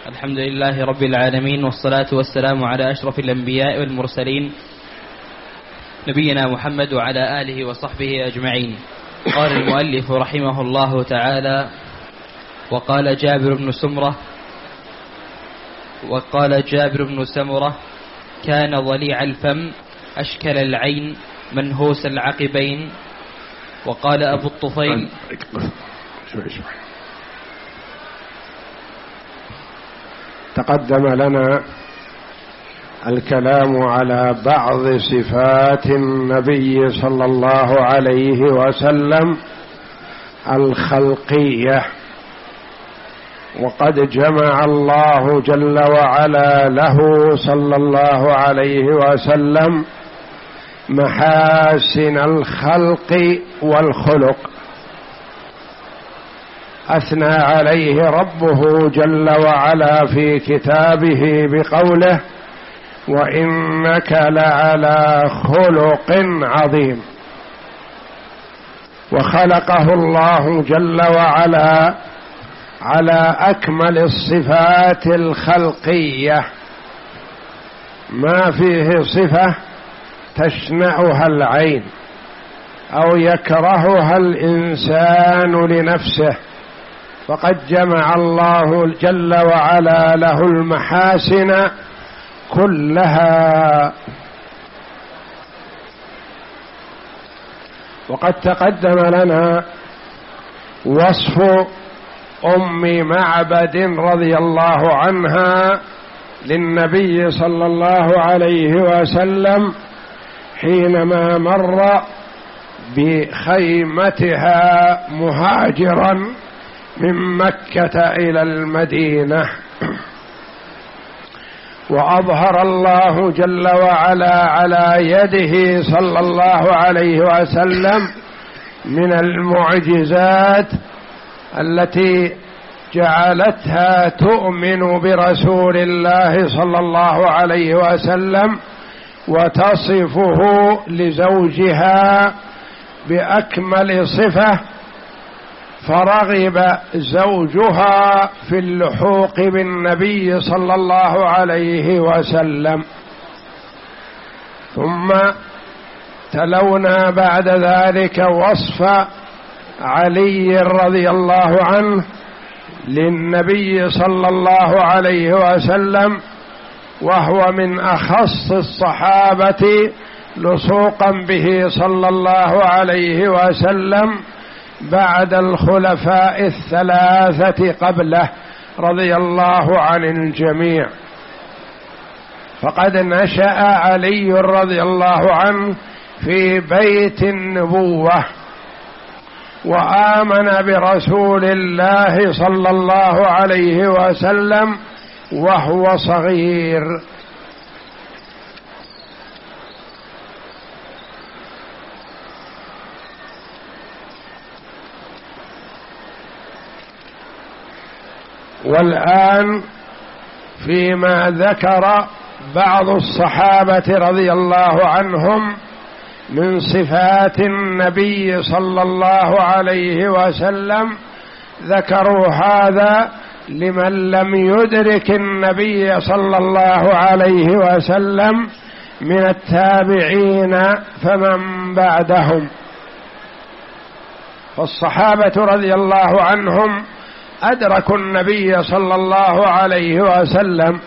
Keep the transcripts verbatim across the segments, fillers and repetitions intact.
الحمد لله رب العالمين، والصلاة والسلام على أشرف الأنبياء والمرسلين نبينا محمد وعلى آله وصحبه أجمعين. قال المؤلف رحمه الله تعالى: وقال جابر بن سمرة وقال جابر بن سمرة كان ضليع الفم أشكل العين منهوس العقبين. وقال أبو الطفيل تقدم لنا الكلام على بعض صفات النبي صلى الله عليه وسلم الخلقية، وقد جمع الله جل وعلا له صلى الله عليه وسلم محاسن الخلق والخلق، أثنى عليه ربه جل وعلا في كتابه بقوله: وإنك لعلى خلق عظيم. وخلقه الله جل وعلا على أكمل الصفات الخلقية، ما فيه صفة تشنعها العين أو يكرهها الإنسان لنفسه، فقد جمع الله جل وعلا له المحاسن كلها. وقد تقدم لنا وصف أم معبد رضي الله عنها للنبي صلى الله عليه وسلم حينما مر بخيمتها مهاجرا من مكة إلى المدينة، وأظهر الله جل وعلا على يده صلى الله عليه وسلم من المعجزات التي جعلتها تؤمن برسول الله صلى الله عليه وسلم وتصفه لزوجها بأكمل صفة، فرغب زوجها في اللحوق بالنبي صلى الله عليه وسلم. ثم تلونا بعد ذلك وصف علي رضي الله عنه للنبي صلى الله عليه وسلم، وهو من أخص الصحابة لصوقا به صلى الله عليه وسلم بعد الخلفاء الثلاثة قبله رضي الله عن الجميع. فقد نشأ علي رضي الله عنه في بيت النبوة، وآمن برسول الله صلى الله عليه وسلم وهو صغير. والآن فيما ذكر بعض الصحابة رضي الله عنهم من صفات النبي صلى الله عليه وسلم، ذكروا هذا لمن لم يدرك النبي صلى الله عليه وسلم من التابعين فمن بعدهم. فالصحابة رضي الله عنهم أدركوا النبي صلى الله عليه وسلم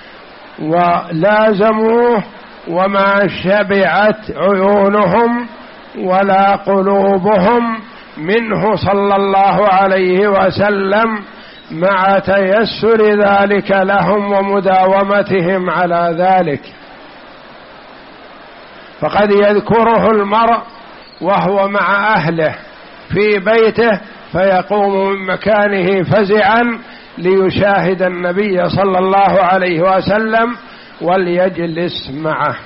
ولازموه، وما شبعت عيونهم ولا قلوبهم منه صلى الله عليه وسلم، مع تيسر ذلك لهم ومداومتهم على ذلك. فقد يذكره المرء وهو مع أهله في بيته فيقوم من مكانه فزعا ليشاهد النبي صلى الله عليه وسلم وليجلس معه.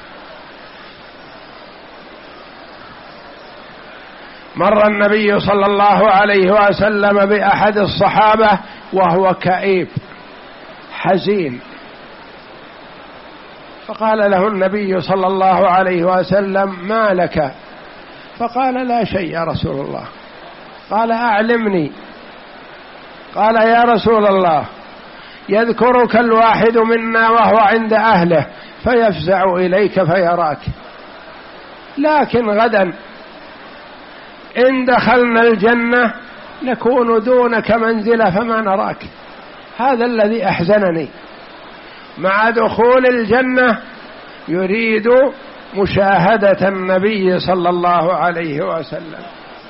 مر النبي صلى الله عليه وسلم بأحد الصحابة وهو كئيب حزين، فقال له النبي صلى الله عليه وسلم: ما لك؟ فقال: لا شيء يا رسول الله. قال: أعلمني. قال: يا رسول الله، يذكرك الواحد منا وهو عند أهله فيفزع إليك فيراك، لكن غدا إن دخلنا الجنة نكون دونك منزلة فما نراك. هذا الذي أحزنني، مع دخول الجنة يريد مشاهدة النبي صلى الله عليه وسلم.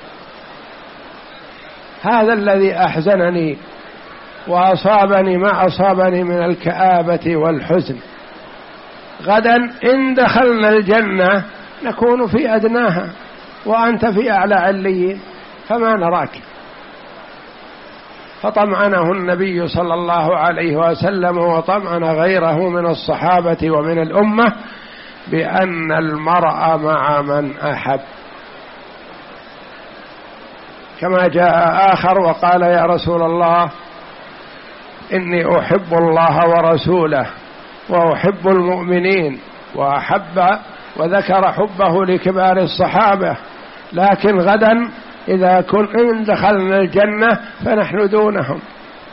هذا الذي أحزنني وأصابني ما أصابني من الكآبة والحزن. غدا إن دخلنا الجنة نكون في أدناها وأنت في أعلى عليين فما نراك. فطمأنه النبي صلى الله عليه وسلم وطمأن غيره من الصحابة ومن الأمة بأن المرء مع من أحب. كما جاء آخر وقال يا رسول الله إني أحب الله ورسوله وأحب المؤمنين، وأحب وذكر حبه لكبار الصحابة، لكن غدا إذا كن دخلنا الجنة فنحن دونهم.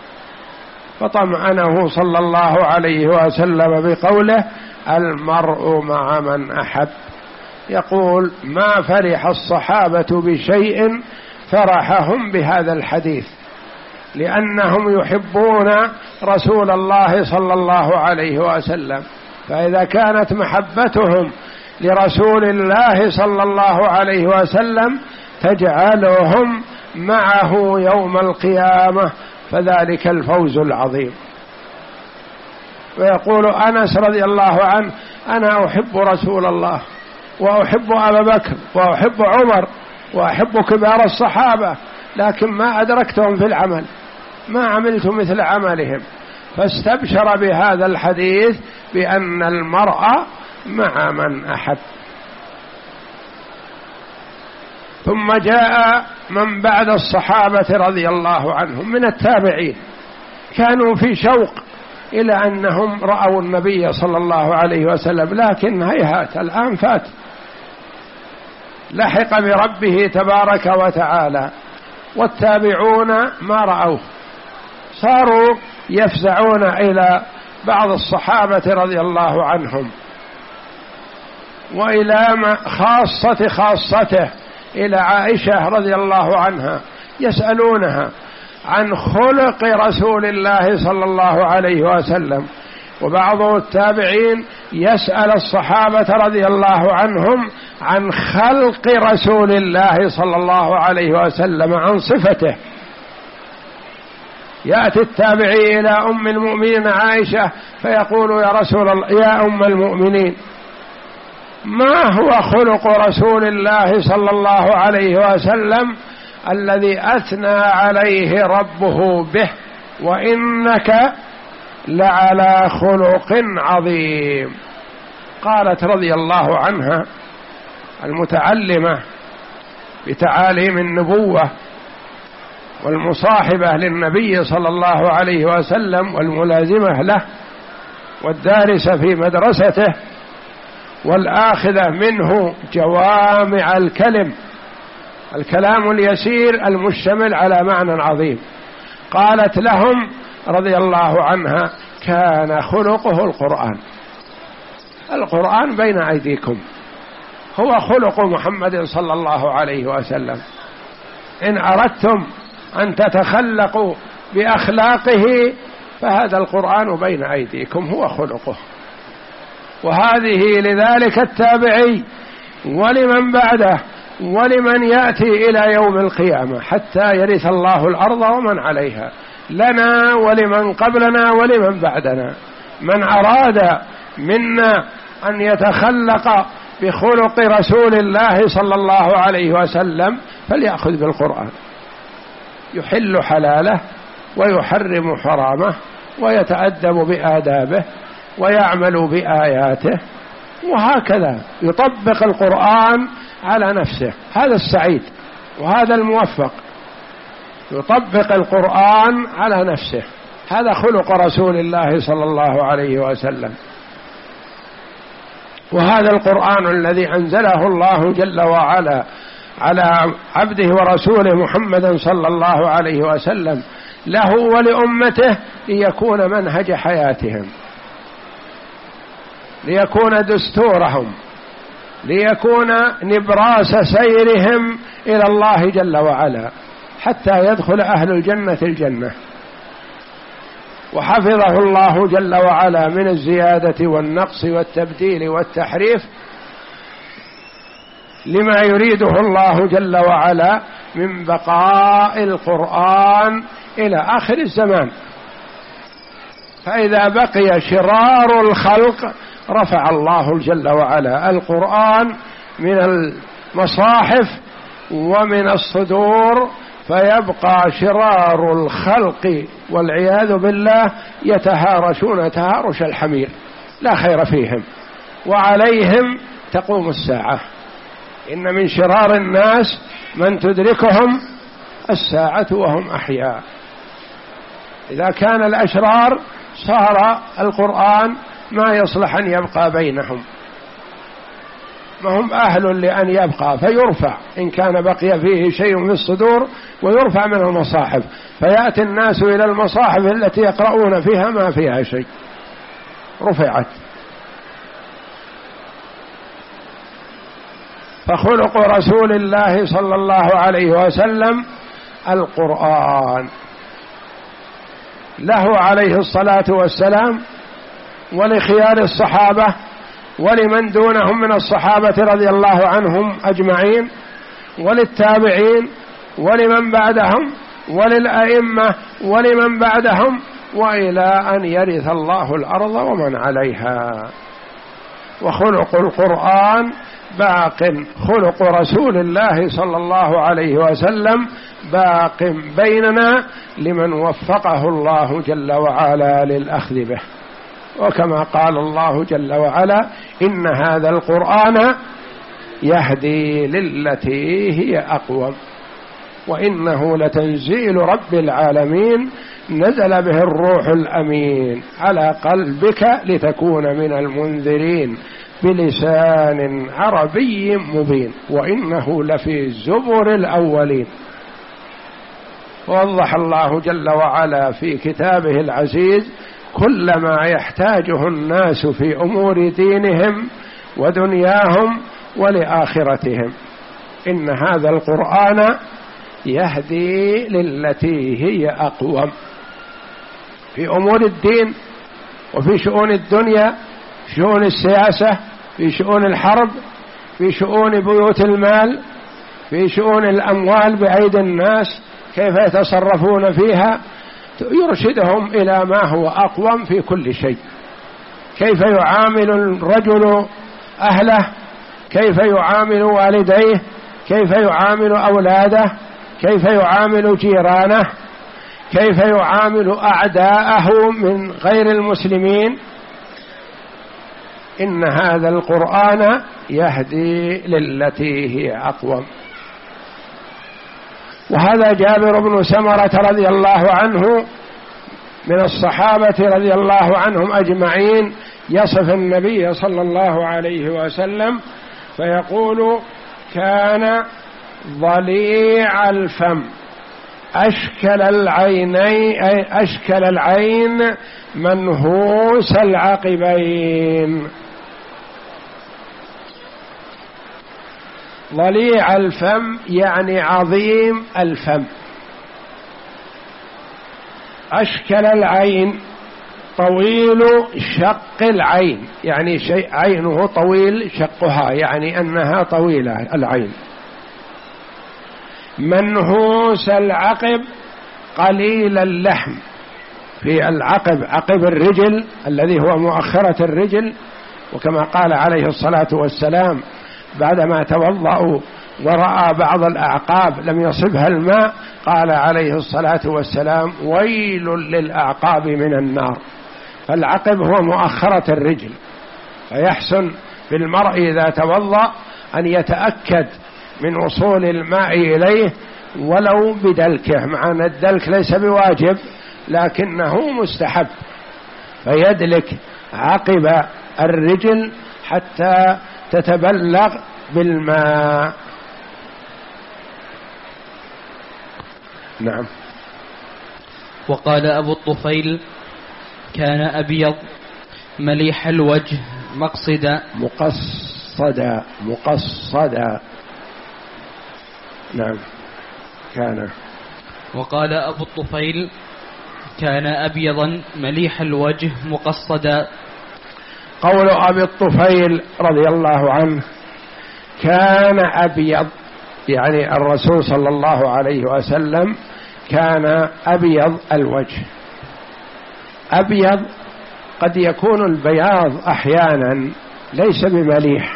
فطمأنه صلى الله عليه وسلم بقوله المرء مع من أحب. يقول ما فرح الصحابة بشيء فرحهم بهذا الحديث، لأنهم يحبون رسول الله صلى الله عليه وسلم، فإذا كانت محبتهم لرسول الله صلى الله عليه وسلم تجعلهم معه يوم القيامة فذلك الفوز العظيم. ويقول أنس رضي الله عنه أنا أحب رسول الله وأحب أبا بكر وأحب عمر وأحب كبار الصحابة، لكن ما أدركتهم في العمل، ما عملت مثل عملهم. فاستبشر بهذا الحديث بأن المرء مع من أحب. ثم جاء من بعد الصحابة رضي الله عنهم من التابعين، كانوا في شوق إلى أنهم رأوا النبي صلى الله عليه وسلم، لكن هيهات الآن فات، لحق بربه تبارك وتعالى، والتابعون ما رأوه، صاروا يفزعون إلى بعض الصحابة رضي الله عنهم، وإلى خاصة خاصته إلى عائشة رضي الله عنها، يسألونها عن خلق رسول الله صلى الله عليه وسلم. وبعض التابعين يسأل الصحابة رضي الله عنهم عن خلق رسول الله صلى الله عليه وسلم، عن صفته. يأتي التابعي إلى أم المؤمنين عائشة فيقول يا رسول الله يا أم المؤمنين ما هو خلق رسول الله صلى الله عليه وسلم الذي أثنى عليه ربه به وإنك لعلى خلق عظيم؟ قالت رضي الله عنها المتعلمة بتعاليم النبوة والمصاحبة للنبي صلى الله عليه وسلم والملازمة له والدارسة في مدرسته والآخذة منه جوامع الكلم، الكلام اليسير المشتمل على معنى عظيم. قالت لهم رضي الله عنها كان خلقه القرآن. القرآن بين أيديكم هو خلق محمد صلى الله عليه وسلم. إن أردتم أن تتخلقوا بأخلاقه فهذا القرآن بين أيديكم هو خلقه. وهذه لذلك التابعي ولمن بعده ولمن يأتي إلى يوم القيامة حتى يرث الله الأرض ومن عليها، لنا ولمن قبلنا ولمن بعدنا. من أراد منا أن يتخلق بخلق رسول الله صلى الله عليه وسلم فليأخذ بالقرآن، يحل حلاله ويحرم حرامه ويتأدب بآدابه ويعمل بآياته، وهكذا يطبق القرآن على نفسه. هذا السعيد وهذا الموفق، يطبق القرآن على نفسه. هذا خلق رسول الله صلى الله عليه وسلم. وهذا القرآن الذي أنزله الله جل وعلا على عبده ورسوله محمد صلى الله عليه وسلم له ولأمته ليكون منهج حياتهم، ليكون دستورهم، ليكون نبراس سيرهم إلى الله جل وعلا حتى يدخل أهل الجنة الجنة. وحفظه الله جل وعلا من الزيادة والنقص والتبديل والتحريف لما يريده الله جل وعلا من بقاء القرآن إلى آخر الزمان. فإذا بقي شرار الخلق رفع الله جل وعلا القرآن من المصاحف ومن الصدور، فيبقى شرار الخلق والعياذ بالله يتهارشون تهارش الحمير، لا خير فيهم، وعليهم تقوم الساعة. إن من شرار الناس من تدركهم الساعة وهم أحياء. إذا كان الأشرار صار القرآن ما يصلح أن يبقى بينهم، ما هم أهل لأن يبقى، فيرفع إن كان بقي فيه شيء في الصدور ويرفع من المصاحف، فيأتي الناس إلى المصاحف التي يقرؤون فيها ما فيها شيء، رفعت. فخلق رسول الله صلى الله عليه وسلم القرآن، له عليه الصلاة والسلام ولخيار الصحابة ولمن دونهم من الصحابة رضي الله عنهم أجمعين وللتابعين ولمن بعدهم وللأئمة ولمن بعدهم وإلى أن يرث الله الأرض ومن عليها. وخلق القرآن باق، خلق رسول الله صلى الله عليه وسلم باق بيننا لمن وفقه الله جل وعلا للأخذ به. وكما قال الله جل وعلا: إن هذا القرآن يهدي للتي هي أقوم وإنه لتنزيل رب العالمين نزل به الروح الأمين على قلبك لتكون من المنذرين بلسان عربي مبين وإنه لفي زبر الأولين. ووضح الله جل وعلا في كتابه العزيز كل ما يحتاجه الناس في أمور دينهم ودنياهم ولآخرتهم. إن هذا القرآن يهدي للتي هي أقوم في أمور الدين وفي شؤون الدنيا، في شؤون السياسة، في شؤون الحرب، في شؤون بيوت المال، في شؤون الأموال بأيدي الناس كيف يتصرفون فيها، يرشدهم إلى ما هو أقوم في كل شيء. كيف يعامل الرجل أهله، كيف يعامل والديه، كيف يعامل أولاده، كيف يعامل جيرانه، كيف يعامل أعداءه من غير المسلمين. إن هذا القرآن يهدي للتي هي أقوم. وهذا جابر بن سمرة رضي الله عنه من الصحابة رضي الله عنهم أجمعين يصف النبي صلى الله عليه وسلم فيقول: كان ضليع الفم أشكل العينين أشكل العين منهوس العقبين. ضليع الفم يعني عظيم الفم. أشكل العين طويل شق العين، يعني شيء عينه طويل شقها، يعني أنها طويلة العين. منهوس العقب قليل اللحم، في العقب عقب الرجل الذي هو مؤخرة الرجل. وكما قال عليه الصلاة والسلام بعدما توضأوا ورأى بعض الأعقاب لم يصبها الماء قال عليه الصلاة والسلام: ويل للأعقاب من النار. فالعقب هو مؤخرة الرجل، فيحسن بالمرء إذا توضأ أن يتأكد من وصول الماء إليه ولو بدلكه، مع أن الدلك ليس بواجب لكنه مستحب، فيدلك عقب الرجل حتى تتبلغ بالماء. نعم. وقال أبو الطفيل كان أبيض مليح الوجه مقصدا مقصدا مقصدا نعم كان. وقال أبو الطفيل كان أبيضا مليح الوجه مقصدا. قول أبي الطفيل رضي الله عنه كان أبيض، يعني الرسول صلى الله عليه وسلم كان أبيض الوجه. أبيض قد يكون البياض أحيانا ليس بمليح،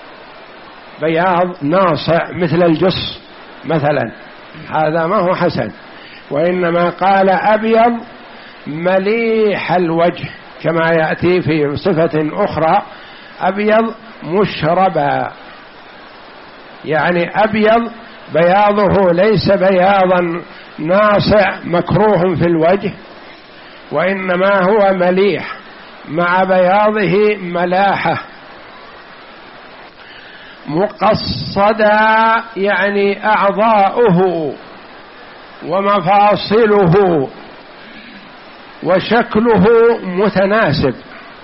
بياض ناصع مثل الجص مثلا، هذا ما هو حسن، وإنما قال أبيض مليح الوجه كما يأتي في صفة أخرى أبيض مشربا، يعني أبيض بياضه ليس بياضا ناصع مكروه في الوجه، وإنما هو مليح مع بياضه ملاحة. مقصدا يعني أعضاؤه ومفاصله وشكله متناسب،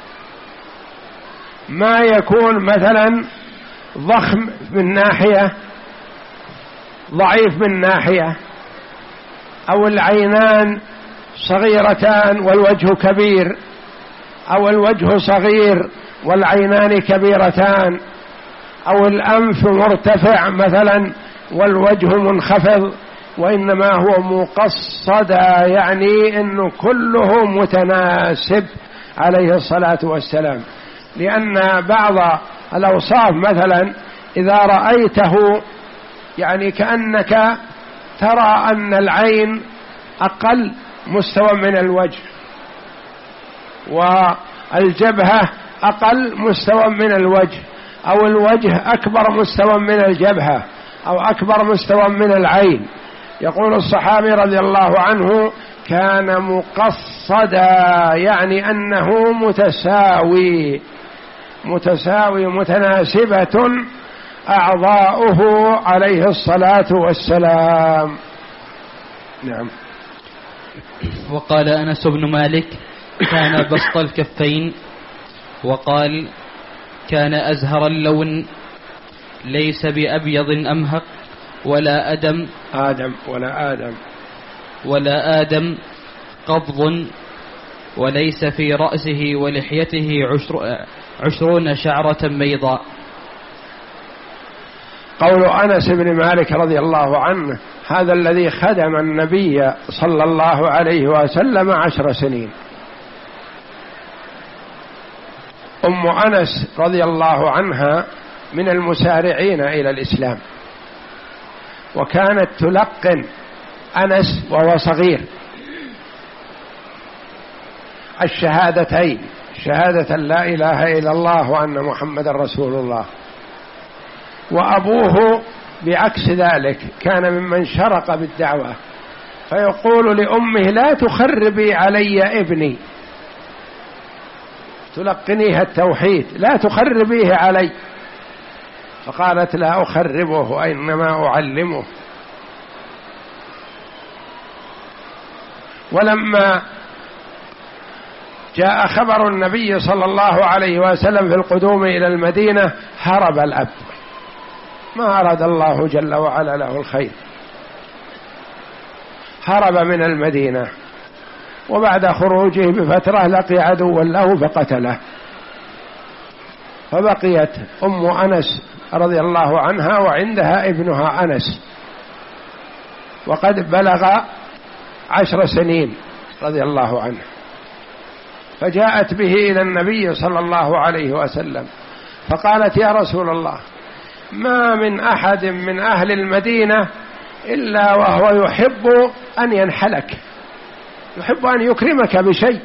ما يكون مثلا ضخم من ناحية ضعيف من ناحية، أو العينان صغيرتان والوجه كبير، أو الوجه صغير والعينان كبيرتان، أو الأنف مرتفع مثلا والوجه منخفض، وإنما هو مقصدا يعني أنه كله متناسب عليه الصلاة والسلام. لأن بعض الأوصاف مثلا إذا رأيته يعني كأنك ترى أن العين أقل مستوى من الوجه، والجبهة أقل مستوى من الوجه، أو الوجه أكبر مستوى من الجبهة، أو أكبر مستوى من العين. يقول الصحابي رضي الله عنه كان مقصدا يعني أنه متساوي متساوي متناسبة أعضاؤه عليه الصلاة والسلام. نعم. وقال أنس بن مالك كان بسط الكفين. وقال كان أزهر اللون ليس بأبيض أمهق ولا أدم آدم ولا آدم ولا آدم قبض، وليس في رأسه ولحيته عشر عشرون شعرة بيضاء. قول أنس بن مالك رضي الله عنه هذا الذي خدم النبي صلى الله عليه وسلم عشر سنين. أم أنس رضي الله عنها من المسارعين إلى الإسلام، وكانت تلقن أنس وهو صغير الشهادتين، شهادة لا إله إلا الله وأن محمد رسول الله. وأبوه بعكس ذلك كان ممن شرق بالدعوة، فيقول لأمه لا تخربي علي ابني، تلقنيها التوحيد لا تخربيه علي، فقالت لا أخربه إنما أعلمه. ولما جاء خبر النبي صلى الله عليه وسلم في القدوم إلى المدينة هرب الأب، ما أراد الله جل وعلا له الخير، هرب من المدينة، وبعد خروجه بفترة لقي عدوا له فقتله، فبقيت أم أنس رضي الله عنها وعندها ابنها أنس، وقد بلغ عشر سنين رضي الله عنه، فجاءت به إلى النبي صلى الله عليه وسلم فقالت يا رسول الله ما من أحد من أهل المدينة إلا وهو يحب أن ينحلك، يحب أن يكرمك بشيء،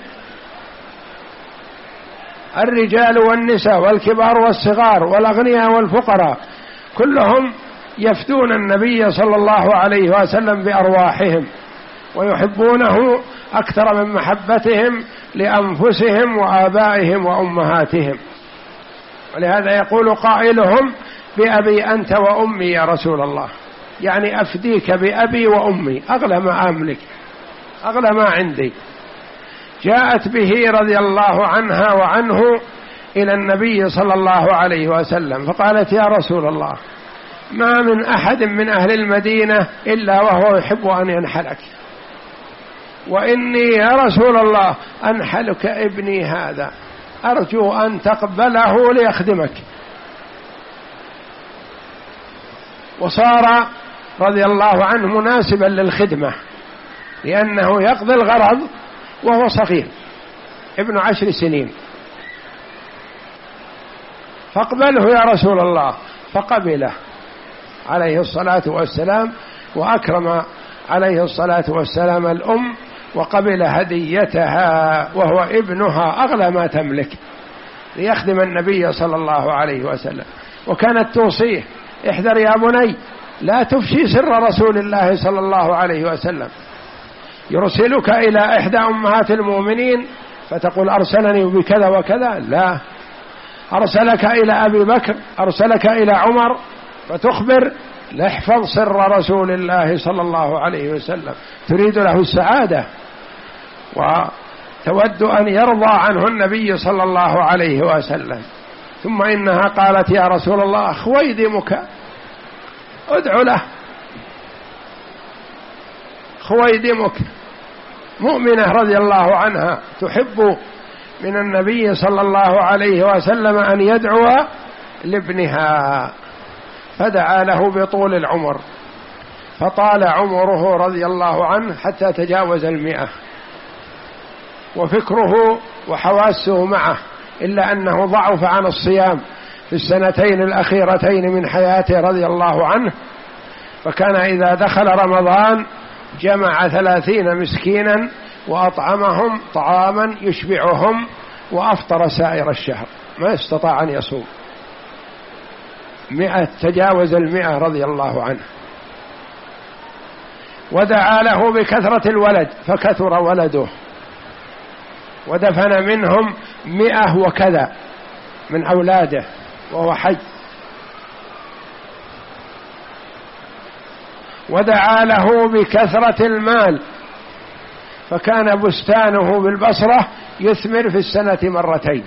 الرجال والنساء والكبار والصغار والأغنياء والفقراء كلهم يفدون النبي صلى الله عليه وسلم بأرواحهم ويحبونه أكثر من محبتهم لأنفسهم وآبائهم وأمهاتهم. ولهذا يقول قائلهم بأبي أنت وأمي يا رسول الله، يعني أفديك بأبي وأمي، أغلى ما أملك أغلى ما عندي. جاءت به رضي الله عنها وعنه إلى النبي صلى الله عليه وسلم فقالت: يا رسول الله، ما من أحد من أهل المدينة إلا وهو يحب أن ينحلك، وإني يا رسول الله أنحلك ابني هذا، أرجو أن تقبله ليخدمك. وصار رضي الله عنه مناسبا للخدمة، لأنه يقضي الغرض وهو صغير ابن عشر سنين. فاقبله يا رسول الله، فقبله عليه الصلاة والسلام، وأكرم عليه الصلاة والسلام الأم، وقبل هديتها وهو ابنها أغلى ما تملك ليخدم النبي صلى الله عليه وسلم. وكانت توصيه: احذر يا بني، لا تفشي سر رسول الله صلى الله عليه وسلم، يرسلك إلى إحدى أمهات المؤمنين فتقول أرسلني بكذا وكذا، لا، أرسلك إلى أبي بكر، أرسلك إلى عمر، فتخبر: لاحفظ سر رسول الله صلى الله عليه وسلم، تريد له السعادة وتود أن يرضى عنه النبي صلى الله عليه وسلم. ثم إنها قالت: يا رسول الله، خويدمك، ادعو له، خويدمك، مؤمنة رضي الله عنها تحب من النبي صلى الله عليه وسلم أن يدعو لابنها، فدعا له بطول العمر، فطال عمره رضي الله عنه حتى تجاوز المئة، وفكره وحواسه معه، إلا أنه ضعف عن الصيام في السنتين الأخيرتين من حياته رضي الله عنه، فكان إذا دخل رمضان جمع ثلاثين مسكينا وأطعمهم طعاما يشبعهم، وأفطر سائر الشهر، ما استطاع أن يصوم. مئة، تجاوز المئة رضي الله عنه. ودعا له بكثرة الولد فكثر ولده، ودفن منهم مئة وكذا من أولاده وهو حي. ودعا له بكثرة المال، فكان بستانه بالبصرة يثمر في السنة مرتين،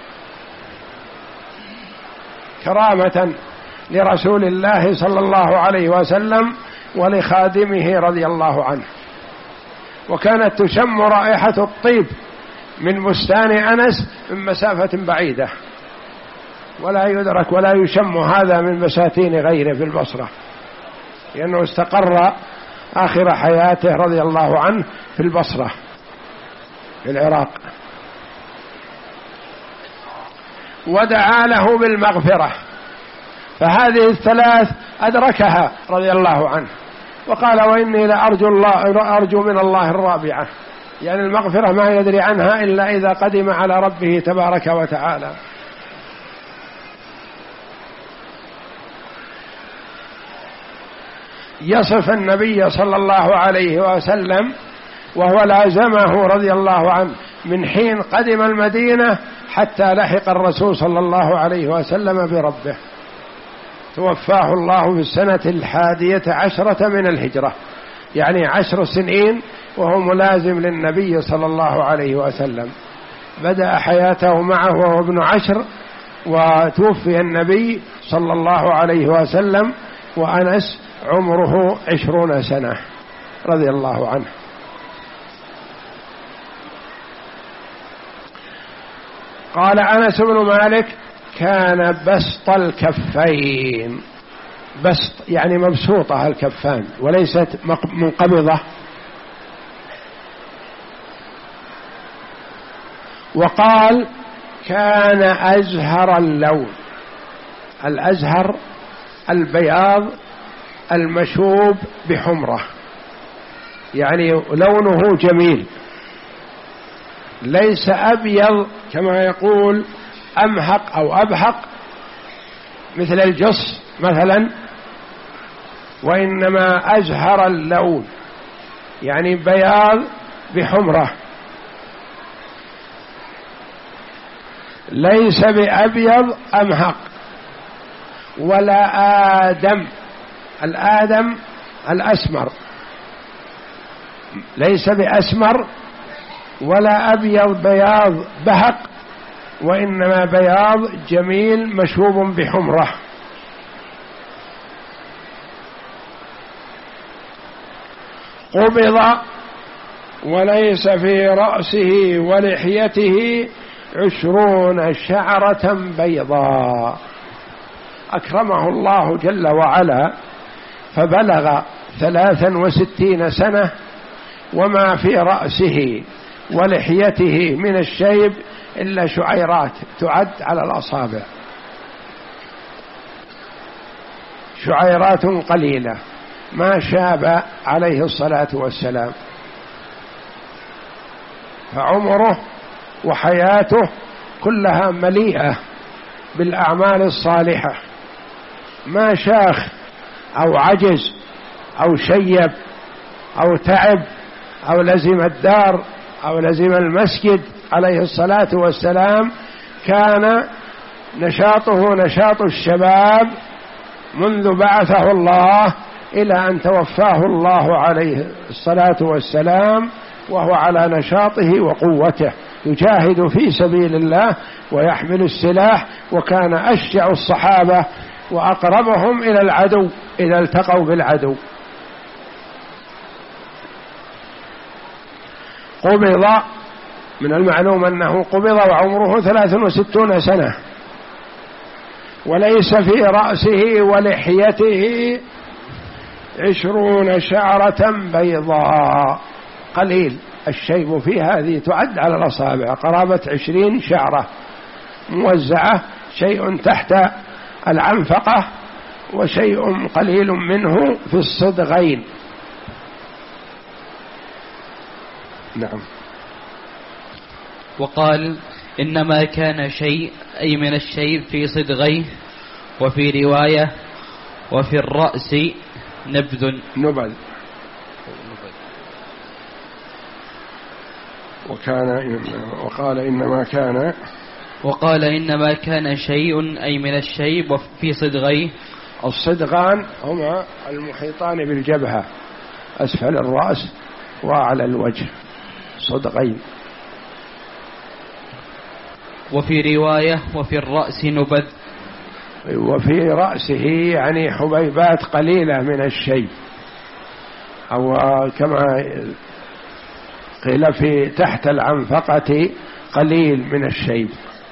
كرامة لرسول الله صلى الله عليه وسلم ولخادمه رضي الله عنه. وكانت تشم رائحة الطيب من بستان أنس من مسافة بعيدة، ولا يدرك ولا يشم هذا من بساتين غيره في البصرة، لأنه استقر آخر حياته رضي الله عنه في البصرة في العراق. ودعا له بالمغفرة، فهذه الثلاث أدركها رضي الله عنه، وقال: وإني لأرجو الله أرجو من الله الرابعة، يعني المغفرة ما يدري عنها إلا إذا قدم على ربه تبارك وتعالى. يصف النبي صلى الله عليه وسلم وهو لازمه رضي الله عنه من حين قدم المدينة حتى لحق الرسول صلى الله عليه وسلم بربه. توفاه الله في السنة الحادية عشرة من الهجرة، يعني عشر سنين وهو ملازم للنبي صلى الله عليه وسلم. بدأ حياته معه وهو ابن عشر، وتوفي النبي صلى الله عليه وسلم وأنس عمره عشرون سنة رضي الله عنه. قال أنس بن مالك: كان بسط الكفين، بسط يعني مبسوطة الكفان وليست منقبضة. وقال: كان أزهر اللون، الأزهر البياض المشوب بحمرة، يعني لونه جميل، ليس أبيض كما يقول أمهق أو أبهق مثل الجص مثلا، وإنما أزهر اللون، يعني بياض بحمرة، ليس بأبيض أمهق ولا آدم، الآدم الأسمر ليس بأسمر ولا أبيض بياض بهق، وإنما بياض جميل مشوب بحمرة. قبض وليس في رأسه ولحيته عشرون شعرة بيضاء. أكرمه الله جل وعلا فبلغ ثلاثا وستين سنة وما في رأسه ولحيته من الشيب إلا شعيرات تعد على الأصابع، شعيرات قليلة، ما شاب عليه الصلاة والسلام. فعمره وحياته كلها مليئة بالأعمال الصالحة، ما شاخ أو عجز أو شيب أو تعب أو لزم الدار أو لزم المسجد عليه الصلاة والسلام. كان نشاطه نشاط الشباب منذ بعثه الله إلى أن توفاه الله عليه الصلاة والسلام، وهو على نشاطه وقوته يجاهد في سبيل الله ويحمل السلاح، وكان أشجع الصحابة وأقربهم إلى العدو إذا التقوا بالعدو. قبض، من المعلوم أنه قبض وعمره ثلاث وستون سنة، وليس في رأسه ولحيته عشرون شعرة بيضاء، قليل الشيب في هذه تعد على الأصابع، قرابة عشرين شعرة موزعة، شيء تحت العنفقة وشيء قليل منه في الصدغين. نعم. وقال إنما كان شيء أي من الشيء في صدغيه، وفي رواية وفي الرأس نبذ نبذ. وكان وقال إنما كان وقال إنما كان شيء أي من الشيب في صدغيه. الصدغان هما المحيطان بالجبهة أسفل الرأس وعلى الوجه، صدغين. وفي رواية وفي الرأس نبذ، وفي رأسه يعني حبيبات قليلة من الشيب، أو كما قيل في تحت العنفقة قليل من الشيب.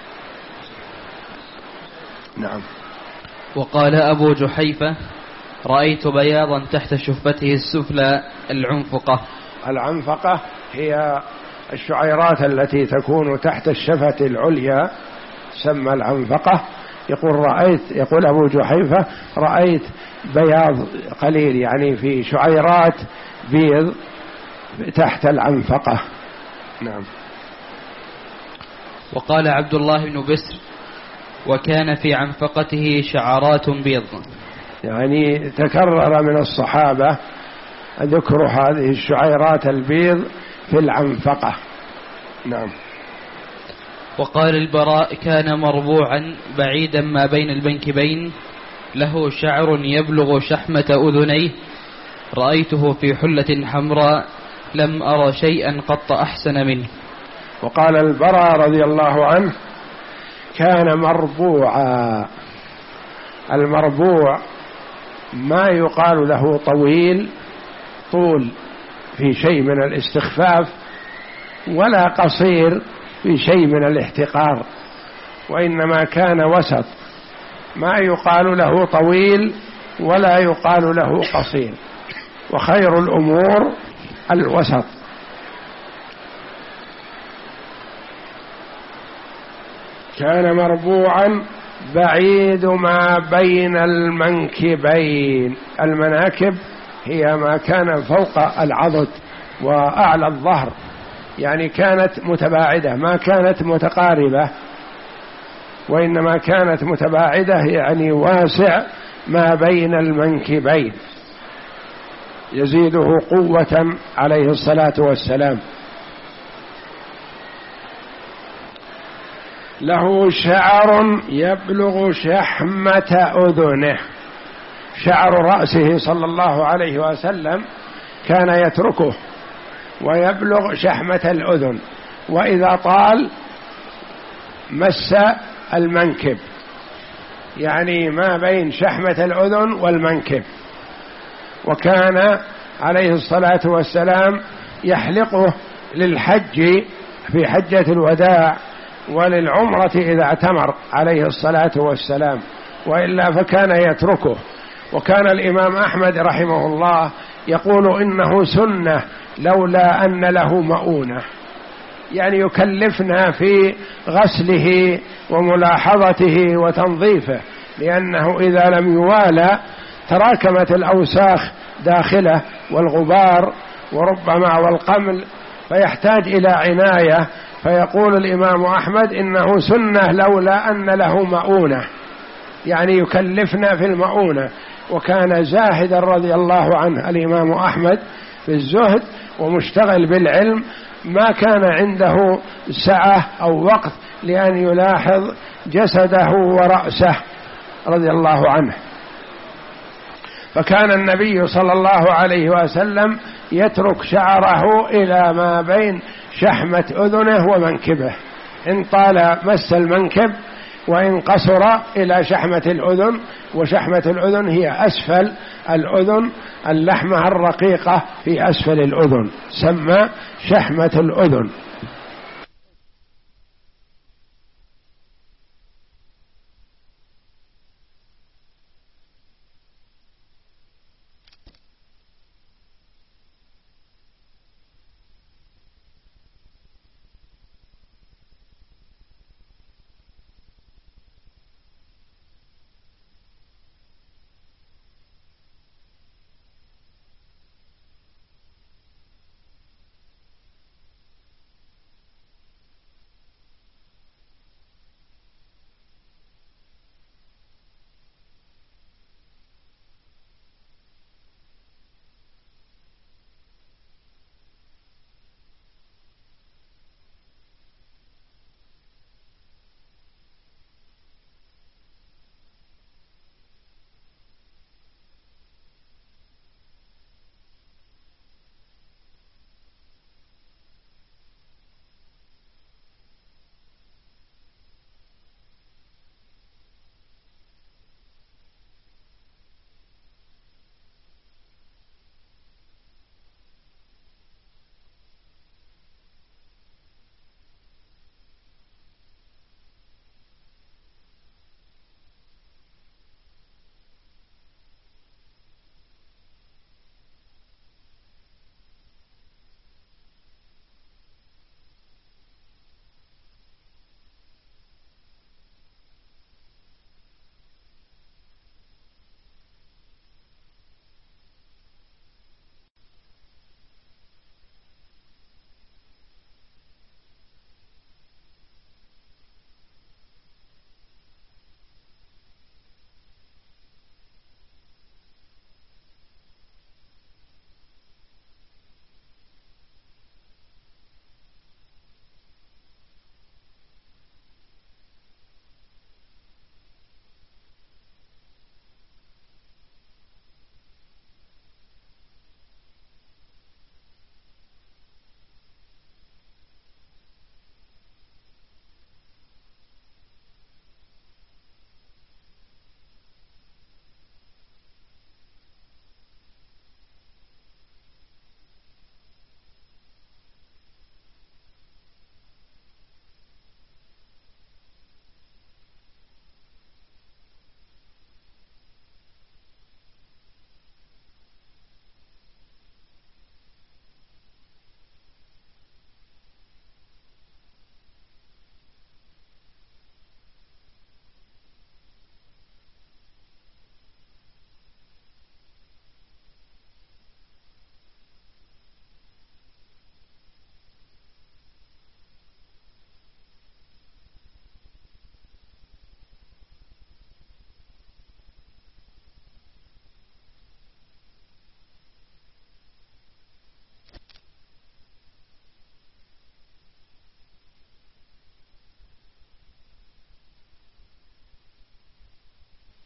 نعم. وقال أبو جحيفة رأيت بياضا تحت شفته السفلى العنفقة. العنفقة هي الشعيرات التي تكون تحت الشفة العليا، سمى العنفقة. يقول رأيت يقول أبو جحيفة رأيت بياض قليل، يعني في شعيرات بيض تحت العنفقة. نعم. وقال عبد الله بن بسر وكان في عنفقته شعرات بيض، يعني تكرر من الصحابة ذكر هذه الشعيرات البيض في العنفقة. نعم. وقال البراء كان مربوعا بعيدا ما بين المنكبين، له شعر يبلغ شحمة أذنيه، رأيته في حلة حمراء لم أرى شيئا قط أحسن منه. وقال البراء رضي الله عنه كان مربوعا. المربوع ما يقال له طويل طول في شيء من الاستخفاف، ولا قصير في شيء من الاحتقار، وإنما كان وسط، ما يقال له طويل ولا يقال له قصير، وخير الأمور الوسط. كان مربوعا بعيد ما بين المنكبين. المناكب هي ما كان فوق العضد وأعلى الظهر، يعني كانت متباعدة، ما كانت متقاربة، وإنما كانت متباعدة، يعني واسع ما بين المنكبين، يزيده قوة عليه الصلاة والسلام. له شعر يبلغ شحمة أذنه. شعر رأسه صلى الله عليه وسلم كان يتركه ويبلغ شحمة الأذن، وإذا طال مس المنكب، يعني ما بين شحمة الأذن والمنكب. وكان عليه الصلاة والسلام يحلقه للحج في حجة الوداع وللعمرة إذا اعتمر عليه الصلاة والسلام، وإلا فكان يتركه. وكان الإمام أحمد رحمه الله يقول إنه سنة لولا أن له مؤونة، يعني يكلفنا في غسله وملاحظته وتنظيفه، لأنه إذا لم يوالى تراكمت الأوساخ داخله والغبار وربما والقمل، فيحتاج إلى عناية. فيقول الإمام أحمد إنه سنة لولا أن له مؤونة، يعني يكلفنا في المؤونة. وكان زاهدا رضي الله عنه الإمام أحمد في الزهد ومشتغل بالعلم، ما كان عنده سعة أو وقت لأن يلاحظ جسده ورأسه رضي الله عنه. فكان النبي صلى الله عليه وسلم يترك شعره إلى ما بين شحمة أذنه ومنكبه، إن طال مس المنكب، وإن قصر إلى شحمة الأذن. وشحمة الأذن هي أسفل الأذن، اللحمة الرقيقة في أسفل الأذن سمى شحمة الأذن.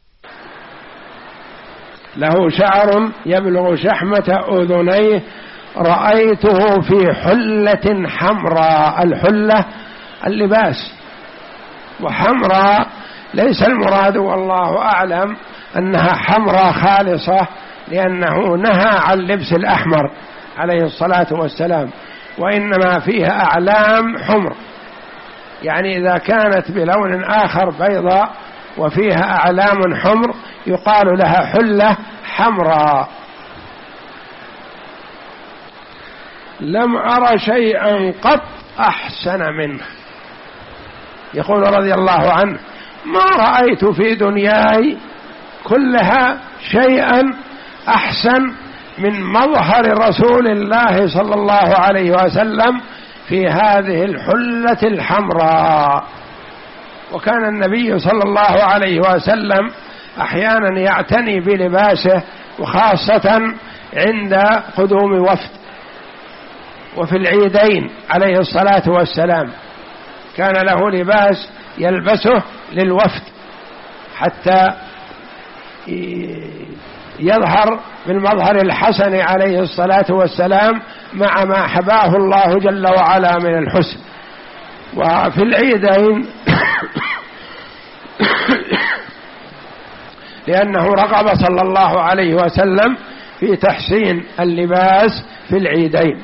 له شعر يبلغ شحمة أذنيه رأيته في حلة حمراء. الحلة اللباس، وحمراء ليس المراد والله أعلم أنها حمراء خالصة، لأنه نهى عن لبس الأحمر عليه الصلاة والسلام، وإنما فيها أعلام حمر، يعني إذا كانت بلون آخر بيضاء وفيها أعلام حمر يقال لها حلة حمراء. لم أرى شيئا قط أحسن منه. يقول رضي الله عنه: ما رأيت في دنياي كلها شيئا أحسن من مظهر رسول الله صلى الله عليه وسلم في هذه الحلة الحمراء. وكان النبي صلى الله عليه وسلم أحيانا يعتني بلباسه، وخاصة عند قدوم وفد وفي العيدين عليه الصلاة والسلام كان له لباس يلبسه للوفد حتى يظهر بالمظهر الحسن عليه الصلاة والسلام مع ما حباه الله جل وعلا من الحسن. وفي العيدين لأنه رغب صلى الله عليه وسلم في تحسين اللباس في العيدين.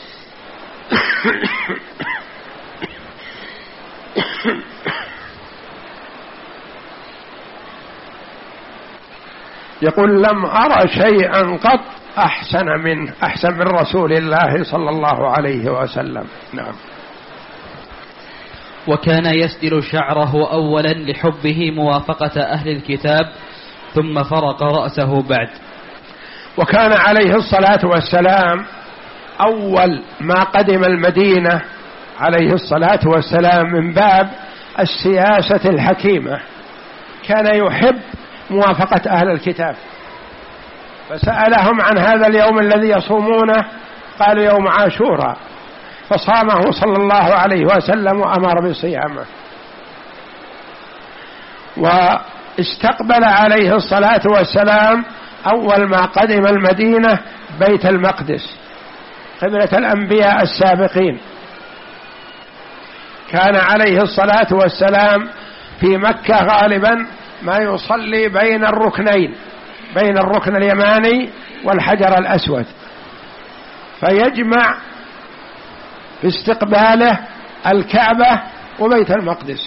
يقول: لم أرى شيئا قط أحسن منه، أحسن من رسول الله صلى الله عليه وسلم. نعم. وكان يسدل شعره أولا لحبه موافقة أهل الكتاب، ثم فرق رأسه بعد. وكان عليه الصلاة والسلام أول ما قدم المدينة عليه الصلاة والسلام من باب السياسة الحكيمة كان يحب موافقة أهل الكتاب، فسألهم عن هذا اليوم الذي يصومونه، قالوا يوم عاشوراء، فصامه صلى الله عليه وسلم وأمر بصيامه. واستقبل عليه الصلاة والسلام أول ما قدم المدينة بيت المقدس قبلة الأنبياء السابقين. كان عليه الصلاة والسلام في مكة غالبا ما يصلي بين الركنين، بين الركن اليماني والحجر الأسود، فيجمع في استقباله الكعبة وبيت المقدس.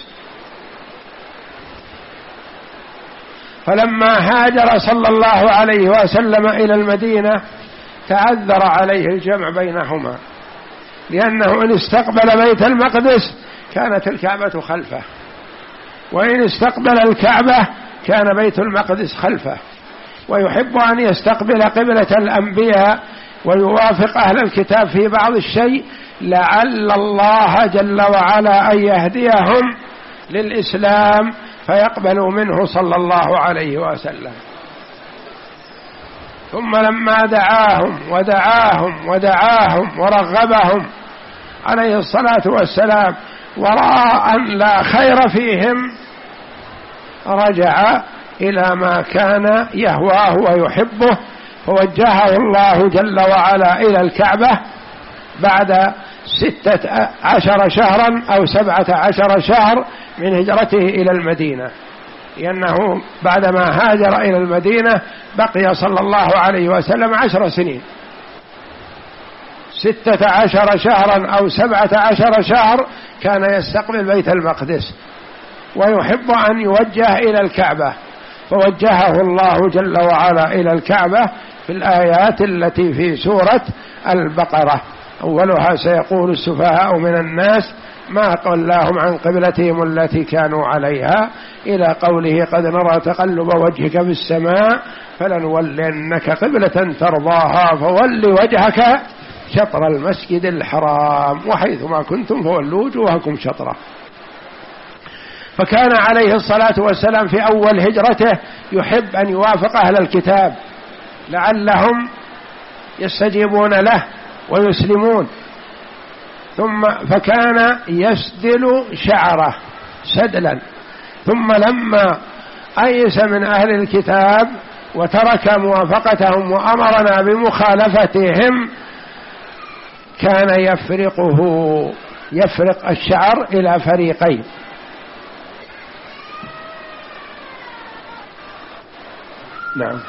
فلما هاجر صلى الله عليه وسلم إلى المدينة تعذر عليه الجمع بينهما، لأنه إن استقبل بيت المقدس كانت الكعبة خلفه، وإن استقبل الكعبة كان بيت المقدس خلفه، ويحب أن يستقبل قبلة الأنبياء ويوافق أهل الكتاب في بعض الشيء لعل الله جل وعلا أن يهديهم للإسلام فيقبلوا منه صلى الله عليه وسلم. ثم لما دعاهم ودعاهم ودعاهم ورغبهم عليه الصلاة والسلام ورأى أن لا خير فيهم رجع إلى ما كان يهواه ويحبه، فوجهه الله جل وعلا إلى الكعبة بعد ستة عشر شهرا أو سبعة عشر شهر من هجرته إلى المدينة، لأنه بعدما هاجر إلى المدينة بقي صلى الله عليه وسلم عشر سنين، ستة عشر شهرا أو سبعة عشر شهر كان يستقبل بيت المقدس ويحب أن يوجه إلى الكعبة، فوجهه الله جل وعلا إلى الكعبة في الآيات التي في سورة البقرة. أولها: سيقول السفهاء من الناس ما قلاهم عن قبلتهم التي كانوا عليها، إلى قوله: قد نرى تقلب وجهك في السماء فلنولنك قبلة ترضاها فول وجهك شطر المسجد الحرام وحيثما كنتم فولوا وجوهكم شطره. فكان عليه الصلاة والسلام في أول هجرته يحب أن يوافق أهل الكتاب لعلهم يستجيبون له ويسلمون. ثم فكان يسدل شعره سدلا، ثم لما أيس من أهل الكتاب وترك موافقتهم وأمرنا بمخالفتهم كان يفرقه، يفرق الشعر إلى فريقين. نعم.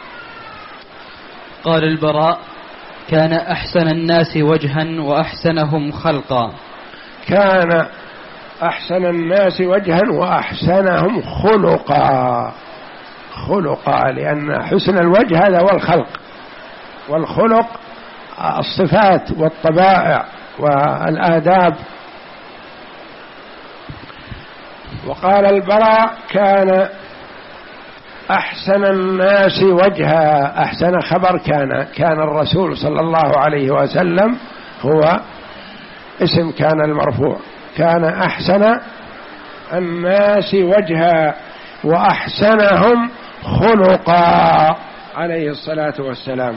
قال البراء: كان أحسن الناس وجها وأحسنهم خلقا. كان أحسن الناس وجها وأحسنهم خلقا. خلقا لأن حسن الوجه هذا هو الخلق، والخلق الصفات والطبائع والآداب. وقال البراء: كان أحسن الناس وجها. أحسن خبر كان، كان الرسول صلى الله عليه وسلم هو اسم كان المرفوع. كان أحسن الناس وجها وأحسنهم خلقا عليه الصلاة والسلام.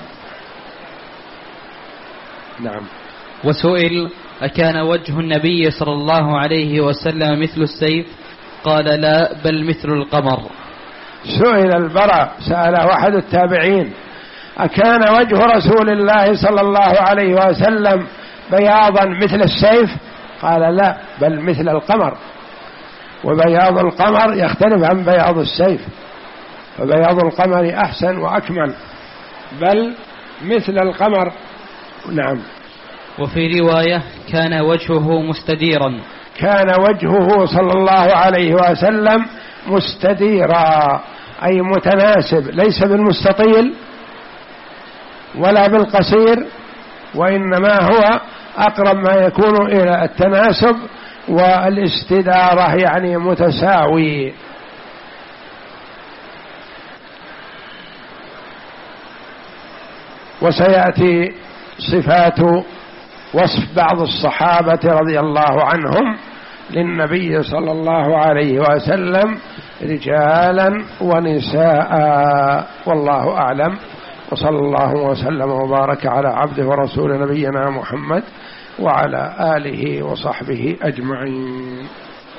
نعم. وسئل: أكان وجه النبي صلى الله عليه وسلم مثل السيف؟ قال: لا، بل مثل القمر. سئل البراء، سأل واحد التابعين: أكان وجه رسول الله صلى الله عليه وسلم بياضا مثل السيف؟ قال: لا، بل مثل القمر. وبياض القمر يختلف عن بياض السيف، فبياض القمر أحسن وأكمل، بل مثل القمر. نعم. وفي رواية: كان وجهه مستديرا. كان وجهه صلى الله عليه وسلم مستديرا، أي متناسب، ليس بالمستطيل ولا بالقصير، وإنما هو أقرب ما يكون إلى التناسب والاستدارة، يعني متساوي. وسيأتي صفات وصف بعض الصحابة رضي الله عنهم للنبي صلى الله عليه وسلم رجالا ونساء، والله أعلم. وصلى الله وسلم وبارك على عبده ورسول نبينا محمد وعلى آله وصحبه أجمعين.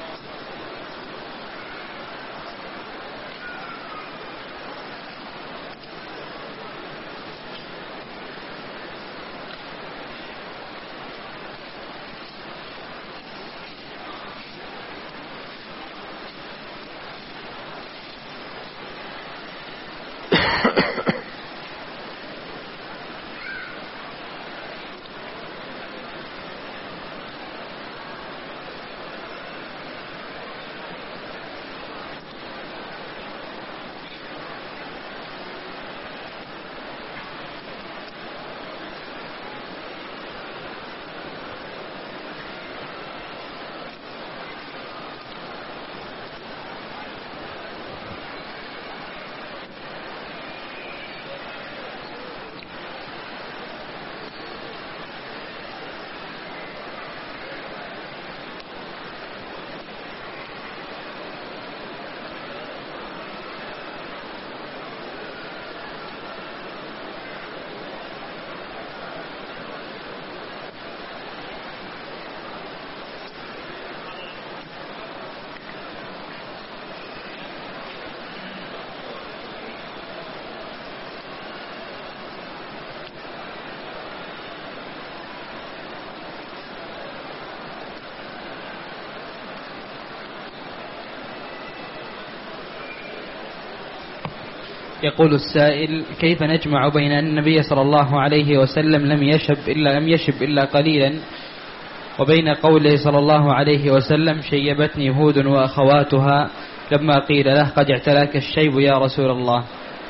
يقول السائل: كيف نجمع بين أن النبي صلى الله عليه وسلم لم يشب إلا لم يشب إلا قليلا، وبين قوله صلى الله عليه وسلم: شيبتني هود وأخواتها، لما قيل له: قد اعتلاك الشيب يا رسول الله؟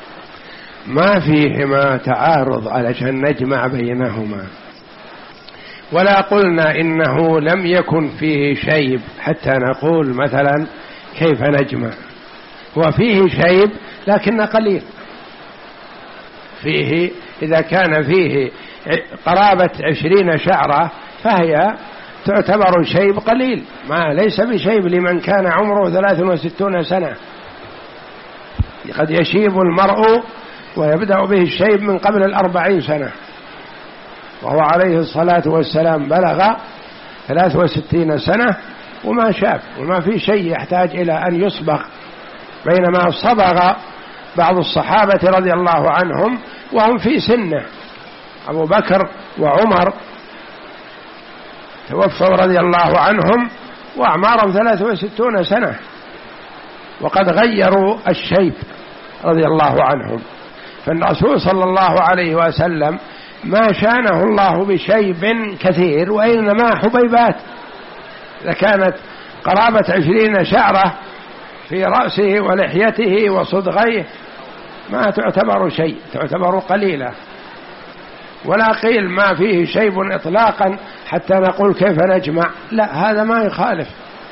ما فيهما تعارض علشان نجمع بينهما، ولا قلنا إنه لم يكن فيه شيب حتى نقول مثلا كيف نجمع. وفيه شيب لكن قليل، فيه إذا كان فيه قرابة عشرين شعرة فهي تعتبر شيب قليل، ما ليس بشيب لمن كان عمره ثلاث وستون سنة. قد يشيب المرء ويبدأ به الشيب من قبل الأربعين سنة، وهو عليه الصلاة والسلام بلغ ثلاث وستين سنة وما شاب، وما في شيء يحتاج إلى أن يصبغ، بينما صبغ بعض الصحابة رضي الله عنهم وهم في سنه، أبو بكر وعمر توفوا رضي الله عنهم وأعمارهم ثلاث وستون سنة، وقد غيروا الشيب رضي الله عنهم. فالرسول صلى الله عليه وسلم ما شانه الله بشيب كثير، وإنما حبيبات. إذا كانت قرابة عشرين شعرة في رأسه ولحيته وصدغيه ما تعتبر شيء، تعتبر قليلة. ولا قيل ما فيه شيب إطلاقا حتى نقول كيف نجمع، لا، هذا ما يخالف.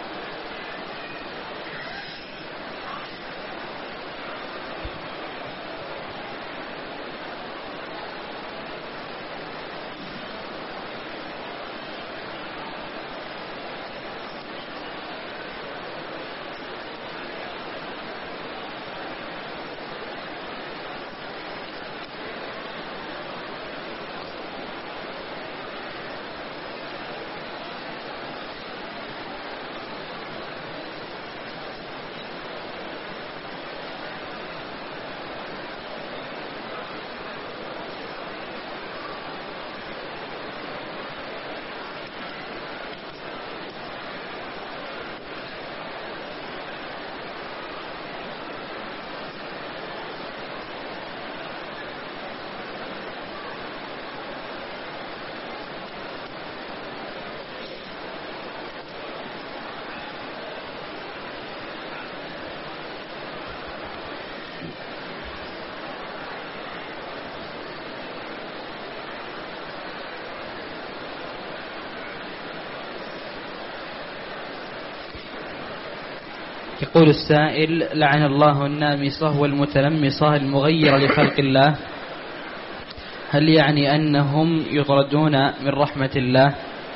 يقول السائل: لعن الله النامصة والمتلمصة المغيرة لخلق الله، هل يعني أنهم يطردون من رحمة الله؟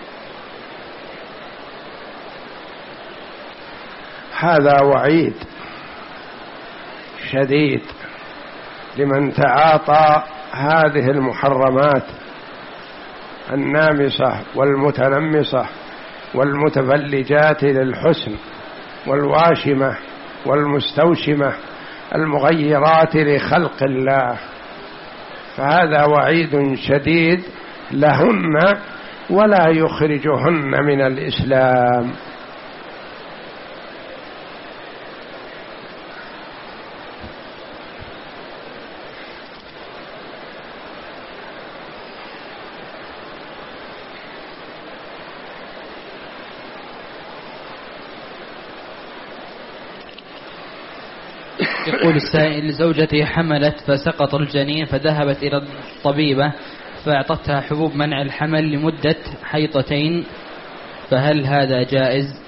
هذا وعيد شديد لمن تعاطى هذه المحرمات النامصة والمتلمصة والمتفلجات للحسن والواشمة والمستوشمة المغيرات لخلق الله، فهذا وعيد شديد لهن ولا يخرجهن من الإسلام. يقول السائل: زوجتي حملت فسقط الجنين، فذهبت إلى الطبيبة فأعطتها حبوب منع الحمل لمدة حيضتين، فهل هذا جائز؟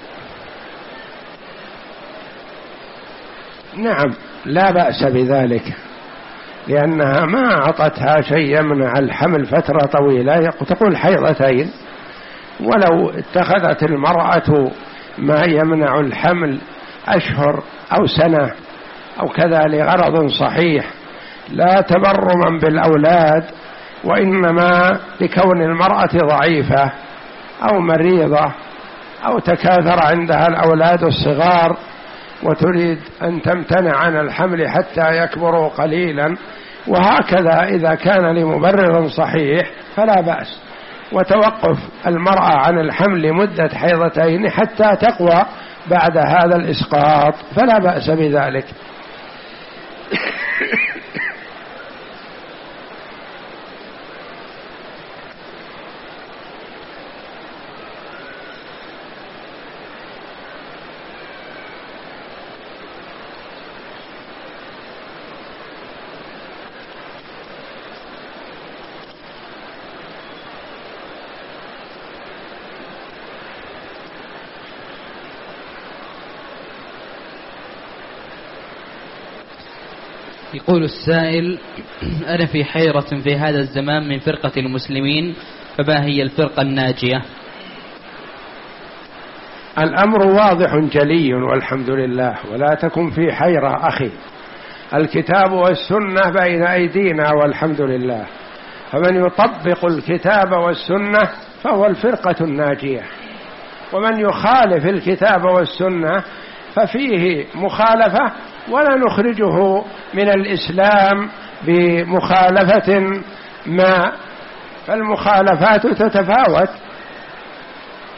نعم، لا بأس بذلك، لأنها ما أعطتها شيء يمنع الحمل فترة طويلة، تقول حيضتين. ولو اتخذت المرأة ما يمنع الحمل أشهر أو سنة أو كذا لغرض صحيح لا تبرما بالأولاد، وإنما لكون المرأة ضعيفة أو مريضة أو تكاثر عندها الأولاد الصغار وتريد أن تمتنع عن الحمل حتى يكبروا قليلا، وهكذا إذا كان لمبرر صحيح فلا بأس. وتوقف المرأة عن الحمل لمدة حيضتين حتى تقوى بعد هذا الإسقاط فلا بأس بذلك. يقول السائل: أنا في حيرة في هذا الزمان من فرقة المسلمين، فما هي الفرقة الناجية؟ الأمر واضح جلي والحمد لله، ولا تكن في حيرة أخي، الكتاب والسنة بين أيدينا والحمد لله، فمن يطبق الكتاب والسنة فهو الفرقة الناجية، ومن يخالف الكتاب والسنة ففيه مخالفة ولا نخرجه من الإسلام بمخالفة ما، فالمخالفات تتفاوت.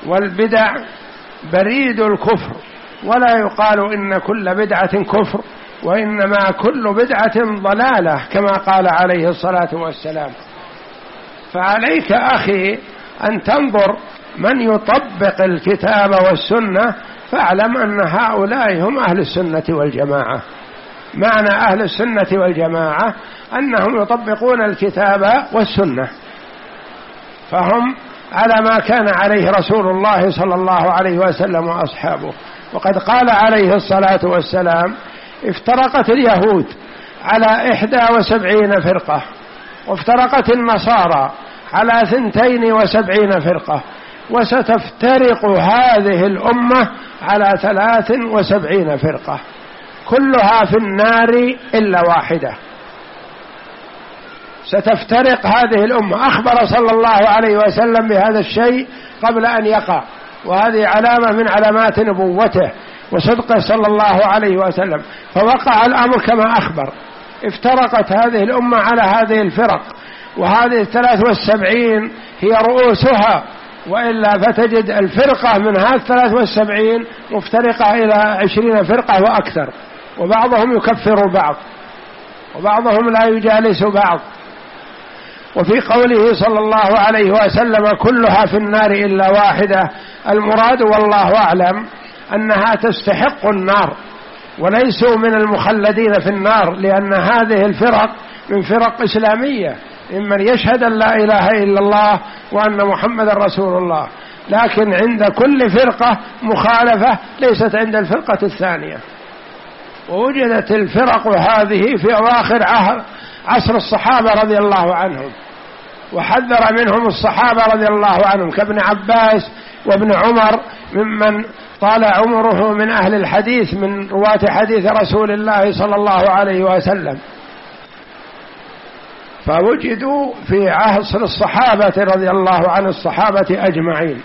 والبدع بريد الكفر، ولا يقال إن كل بدعة كفر، وإنما كل بدعة ضلالة كما قال عليه الصلاة والسلام. فعليك أخي أن تنظر من يطبق الكتاب والسنة، فاعلم أن هؤلاء هم أهل السنة والجماعة. معنى أهل السنة والجماعة أنهم يطبقون الكتاب والسنة، فهم على ما كان عليه رسول الله صلى الله عليه وسلم وأصحابه. وقد قال عليه الصلاة والسلام: افترقت اليهود على إحدى وسبعين فرقة، وافترقت النصارى على ثنتين وسبعين فرقة، وستفترق هذه الأمة على ثلاث وسبعين فرقة، كلها في النار إلا واحدة. ستفترق هذه الأمة، أخبر صلى الله عليه وسلم بهذا الشيء قبل أن يقع، وهذه علامة من علامات نبوته وصدقه صلى الله عليه وسلم، فوقع الأمر كما أخبر. افترقت هذه الأمة على هذه الفرق، وهذه الثلاث والسبعين هي رؤوسها، وإلا فتجد الفرقة من هذه الثلاث والسبعين مفترقة إلى عشرين فرقة وأكثر، وبعضهم يكفر بعض، وبعضهم لا يجالس بعض. وفي قوله صلى الله عليه وسلم: كلها في النار إلا واحدة، المراد والله أعلم أنها تستحق النار، وليسوا من المخلدين في النار، لأن هذه الفرق من فرق إسلامية، ممن يشهد أن لا إله إلا الله وأن محمد رسول الله، لكن عند كل فرقة مخالفة ليست عند الفرقة الثانية. ووجدت الفرق هذه في أواخر عصر الصحابة رضي الله عنهم، وحذر منهم الصحابة رضي الله عنهم كابن عباس وابن عمر، ممن طال عمره من أهل الحديث، من رواة حديث رسول الله صلى الله عليه وسلم، فوجدوا في عصر الصحابة رضي الله عن الصحابة أجمعين،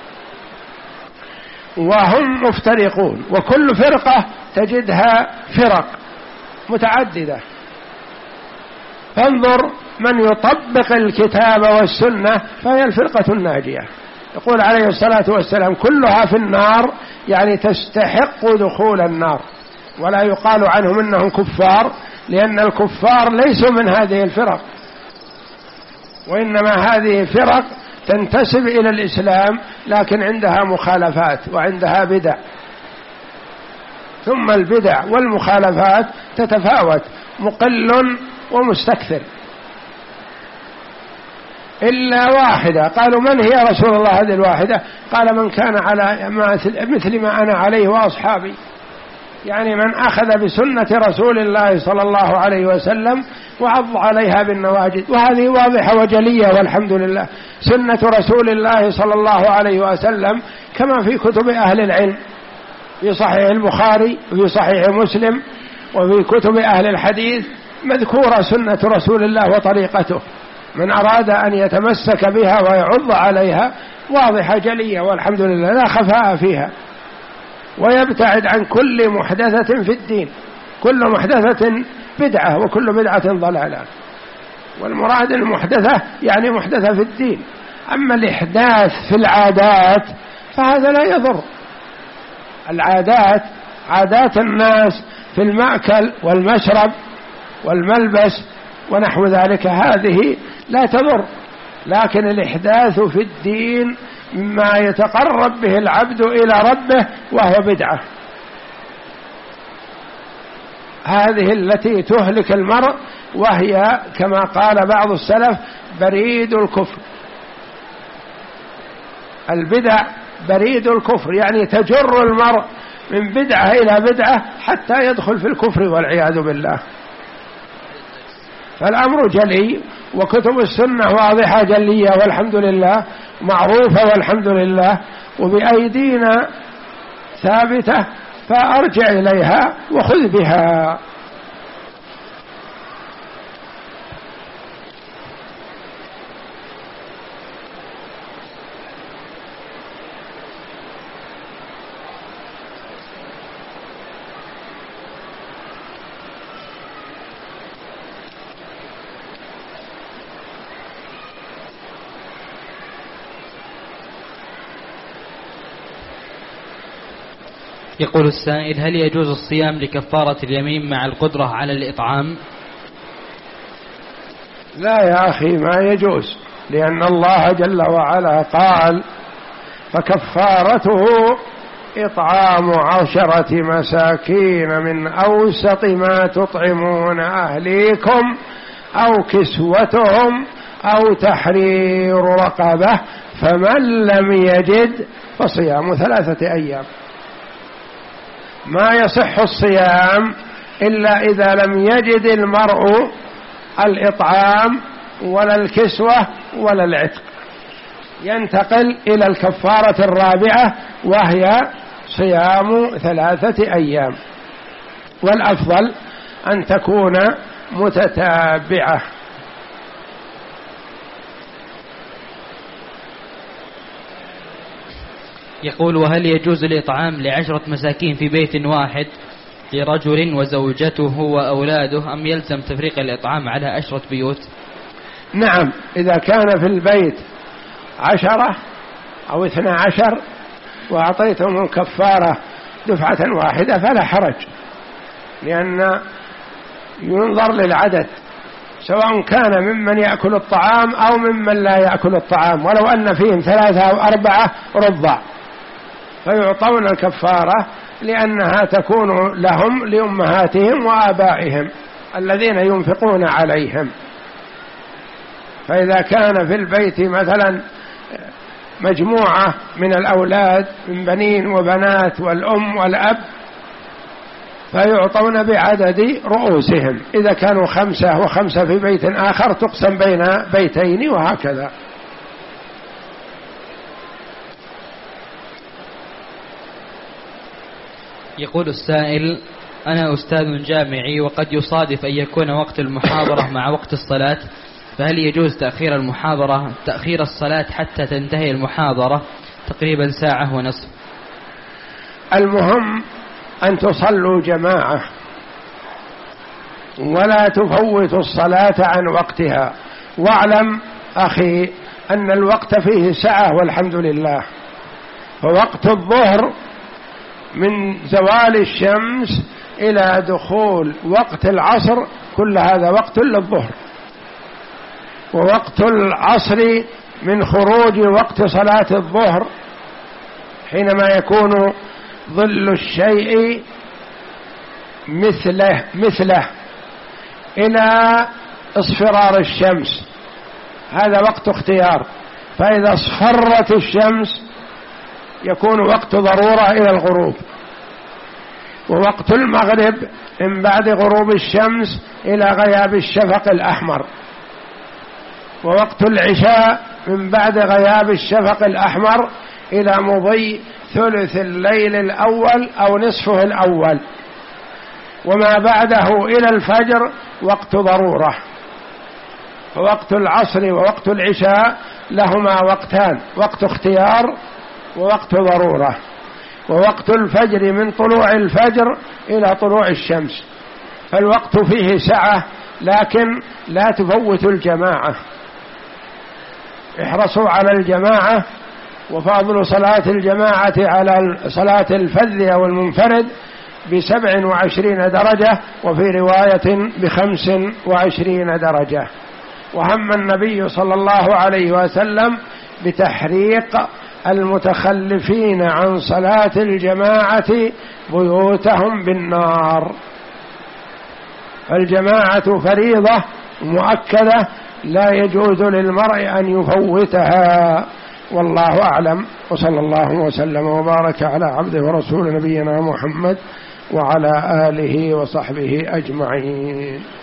وهم مفترقون، وكل فرقة تجدها فرق متعددة. فانظر من يطبق الكتاب والسنة فهي الفرقة الناجية. يقول عليه الصلاة والسلام: كلها في النار، يعني تستحق دخول النار، ولا يقال عنهم إنهم كفار، لأن الكفار ليسوا من هذه الفرق، وإنما هذه فرق تنتسب إلى الإسلام لكن عندها مخالفات وعندها بدع. ثم البدع والمخالفات تتفاوت، مقل ومستكثر، إلا واحدة. قالوا: من هي رسول الله هذه الواحدة؟ قال: من كان على مثل ما أنا عليه وأصحابي، يعني من أخذ بسنة رسول الله صلى الله عليه وسلم وعض عليها بالنواجذ. وهذه واضحة وجلية والحمد لله، سنة رسول الله صلى الله عليه وسلم كما في كتب أهل العلم، في صحيح البخاري وفي صحيح مسلم وفي كتب أهل الحديث مذكورة سنة رسول الله وطريقته، من أراد أن يتمسك بها ويعض عليها واضحة جلية والحمد لله، لا خفاء فيها. ويبتعد عن كل محدثة في الدين، كل محدثة بدعة وكل بدعة ضلالة. والمراد المحدثة يعني محدثة في الدين. أما الإحداث في العادات فهذا لا يضر. العادات عادات الناس في المأكل والمشرب والملبس ونحو ذلك هذه لا تضر، لكن الإحداث في الدين مما يتقرب به العبد إلى ربه وهو بدعة، هذه التي تهلك المرء، وهي كما قال بعض السلف بريد الكفر. البدع بريد الكفر، يعني تجر المرء من بدعة إلى بدعة حتى يدخل في الكفر والعياذ بالله. فالأمر جلي، وكتب السنة واضحة جلية والحمد لله، معروفة والحمد لله، وبأيدينا ثابتة، فأرجع إليها وخذ بها. يقول السائل: هل يجوز الصيام لكفارة اليمين مع القدرة على الإطعام؟ لا يا أخي، ما يجوز، لأن الله جل وعلا قال: فكفارته إطعام عشرة مساكين من أوسط ما تطعمون أهليكم أو كسوتهم أو تحرير رقبة، فمن لم يجد فصيام ثلاثة أيام. ما يصح الصيام إلا إذا لم يجد المرء الإطعام ولا الكسوة ولا العتق، ينتقل إلى الكفارة الرابعة وهي صيام ثلاثة أيام، والأفضل أن تكون متتابعة. يقول: وهل يجوز الإطعام لعشرة مساكين في بيت واحد لرجل وزوجته وأولاده، أم يلزم تفريق الإطعام على عشرة بيوت؟ نعم، إذا كان في البيت عشرة أو اثنى عشر وأعطيتهم الكفارة دفعة واحدة فلا حرج، لأن ينظر للعدد، سواء كان ممن يأكل الطعام أو ممن لا يأكل الطعام، ولو أن فيهم ثلاثة أو أربعة رضع فيعطون الكفارة، لأنها تكون لهم لأمهاتهم وآبائهم الذين ينفقون عليهم. فإذا كان في البيت مثلا مجموعة من الأولاد من بنين وبنات والأم والأب فيعطون بعدد رؤوسهم، إذا كانوا خمسة وخمسة في بيت آخر تقسم بين بيتين، وهكذا. يقول السائل: أنا أستاذ جامعي وقد يصادف أن يكون وقت المحاضرة مع وقت الصلاة، فهل يجوز تأخير المحاضرة تأخير الصلاة حتى تنتهي المحاضرة تقريبا ساعة ونصف؟ المهم أن تصلوا جماعة ولا تفوتوا الصلاة عن وقتها، واعلم أخي أن الوقت فيه سعة والحمد لله. فوقت الظهر من زوال الشمس إلى دخول وقت العصر كل هذا وقت للظهر، ووقت العصر من خروج وقت صلاة الظهر حينما يكون ظل الشيء مثله مثله إلى اصفرار الشمس، هذا وقت اختيار، فإذا اصفرت الشمس يكون وقت ضرورة إلى الغروب. ووقت المغرب من بعد غروب الشمس إلى غياب الشفق الأحمر. ووقت العشاء من بعد غياب الشفق الأحمر إلى مضي ثلث الليل الأول أو نصفه الأول. وما بعده إلى الفجر وقت ضرورة. فوقت العصر ووقت العشاء لهما وقتان، وقت اختيار ووقت ضرورة. ووقت الفجر من طلوع الفجر إلى طلوع الشمس، فالوقت فيه سعة، لكن لا تفوتوا الجماعة، احرصوا على الجماعة. وفضل صلاة الجماعة على صلاة الفذ أو المنفرد بسبع وعشرين درجة، وفي رواية بخمس وعشرين درجة. وهم النبي صلى الله عليه وسلم بتحريق المتخلفين عن صلاة الجماعة بيوتهم بالنار. الجماعة فريضة مؤكدة لا يجوز للمرء أن يفوتها، والله أعلم. وصلى الله وسلم وبارك على عبده ورسول نبينا محمد وعلى آله وصحبه أجمعين.